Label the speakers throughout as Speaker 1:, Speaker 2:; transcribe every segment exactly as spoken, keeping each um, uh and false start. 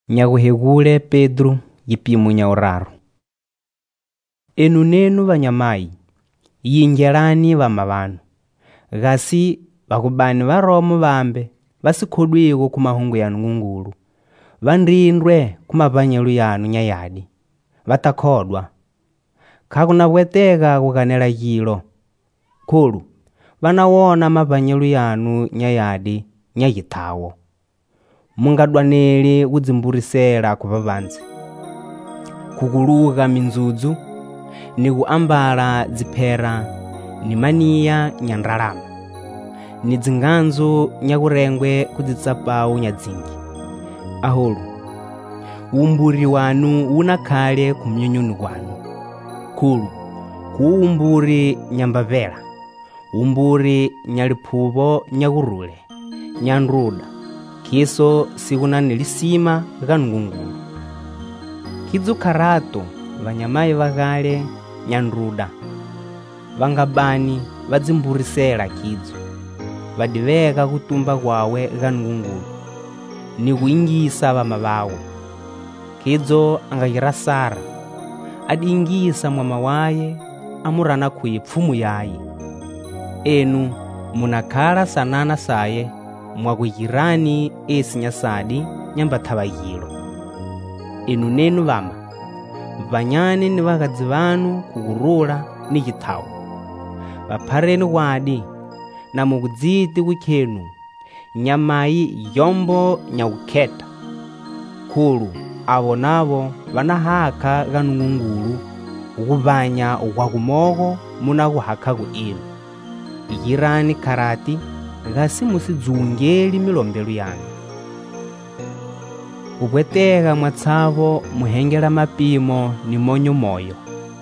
Speaker 1: Nyaguhegule Pedro yipimu nyauraro. Enu nenu banyamai yingelani bamabanu gasi bakubani baromo bambe basikhodwigo kumahungu yanu ngungulu bandindwe kumabanyelu yanu nyayadi batakhodwa kakuna bwetega kuganela yilo kulu banawona mabanyelu yanu nyayadi nyayitawo mungadwaneli kuzimburisela kubabanzi kuguluga minzuzu ni kuambala zipera ni maniya nyandalama ni zinganzo nyakurengwe kuzitsapau nyazingi aholu umburi wanu unakhale kumnyunyunu wanu kulu kuumburi nyambavela umburi nyaliphuvo nyakurule nyandruda kiso sikuna nilisima kanungungulu kidzukarato banyamai bagale nyandruda bangabani bazimburisela kidzo badiveka kutumba kwawe kanungungulu ni kuingisa bama bawe kidzo angayirasara adingisa mwama waye amurana kuipfumu yaye enu munakhala sanana saye mwakuyirani esi nyasadi nyambathabayilo enu nenu bama banyane ni bakadzi banu kugurula ni chithawo baphareni wadi na mukudziti kukhenu nyamayi yombo nyakukheta khulu abo nabo banahakha kanungungulu ukubanya ukwakumoko munakuhakha ku inu yirani karati gasi musidzungeli milombelu yanu ubweteka mwatsavo muhengela mapimo ni monyo moyo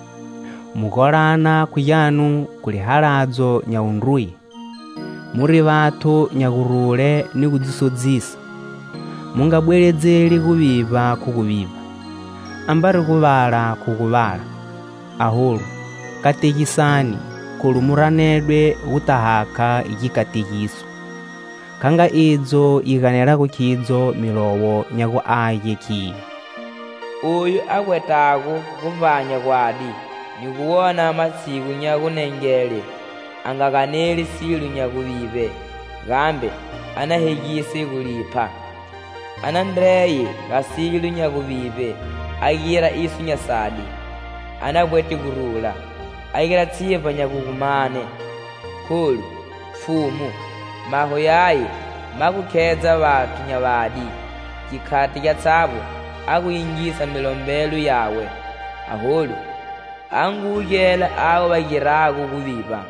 Speaker 1: mukolana kuyanu kuli haladzo nyaundruyi muri batu nyakurule ni kudzisodzisa mungabweledzeli kubiba kukubiba ambari kubala kukubala ahulu katekisani kulumuranedwe utahaka ikikatekiso kanga idzo iganela kukidzo milowo nyaku aye ki
Speaker 2: uyu akwetaku kuvanya kwadi nikuwona masiku nyakunengele angakaneli silu nyakubibe gambe anahegise kulipa anandreye gasilu nyakubibe agira isu nyasadi anabweti kurula agira tsiva nyakukumane kulu fumu maho yaye makukeza batu nyabadi kikati kya tsabo akuyingisa milombelu yawe aholu anguyela awo bagiraku kubiba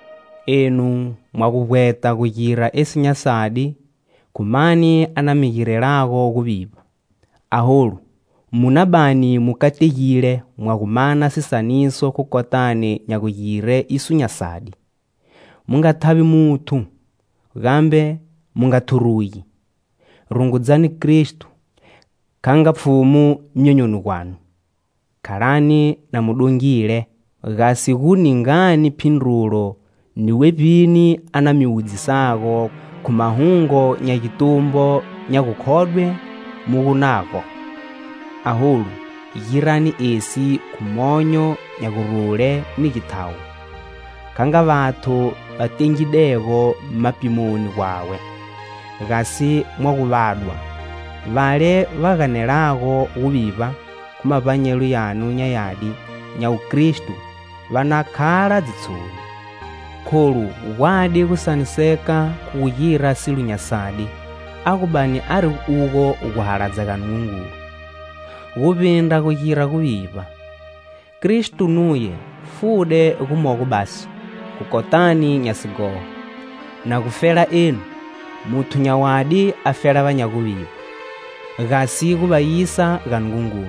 Speaker 1: enu mwakubweta kuyira esi nyasadi kumani anamigirelako kubiba aholu munabani mukategile mwakumana sisaniso kukotani nyakuyire isu nyasadi mungathabi mutu gambe mungathuruyi rungudzani Kristu kanga pfumu mnyonyonu kwanu khalani na mudungile gasi kuningani phindulo niwe bini anamiudzisako kumahungo nyakitumbo nyakukhodwe mukunako ahulu yirani esi kumonyo nyakurule ni chithawo kanga batu batengideko mapimoni kwawe gasi mwakubadwa vale vaganelako kubiba kumabanyelu yanu nyayadi nyaukristu vanakhala dzitsuni khulu wadi kusaniseka kuyira silu nyasadi akubani ari uko ukuhaladza kanungungulu kupinda kuyira kubiba Kristu nuye fude kumoko basi kukotani nyasigoho na kufela enu mutu nyawadi afela banyakubiba gasi kubayisa kanungungulu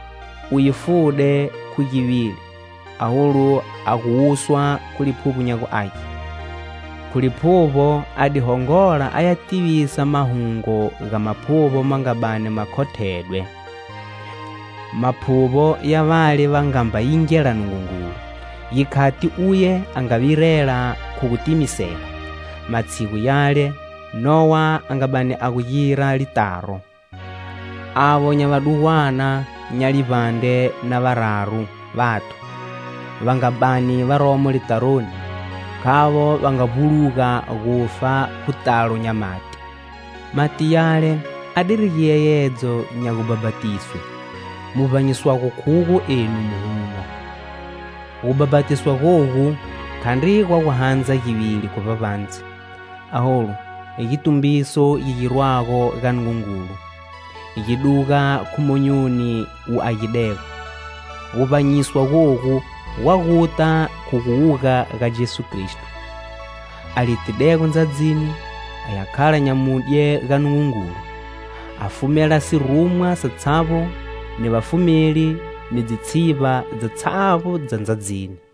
Speaker 1: uyifude kujibili ahulu akuuswa kuliphupu nyaku aki kuliphupo adihongola ayatibisa mahungo ga maphupo mangabane makhothedwe maphupo ya vale vangamba yingela nungungulu yikhati uye angabirela kukutimisela matsiku yale Nowa angabane akuyira litaro avo nyavaduwana nyalivande na vararu vatu vangabani varomo litaroni kavo vangavuluka gufa kutalo nya mati mati yale adirikie yedzo nyakubabatiswe muvanyiswa kukhuku enu muhuma kubabatiswa koku khandi kwakuhanza kivili kwa vavanzi aholo ikitumbiso yikirwako kanungungulu ikiduka khumonyuni u akideko kuvanyiswa koku wakuta kukuuka ka Jesu Kristu alitideko nzadzini ayakhala nyamudye kanungungulu afumela sirumwa satsavo ni vafumeli ni dzitsiva dzatsavo dza nzadzini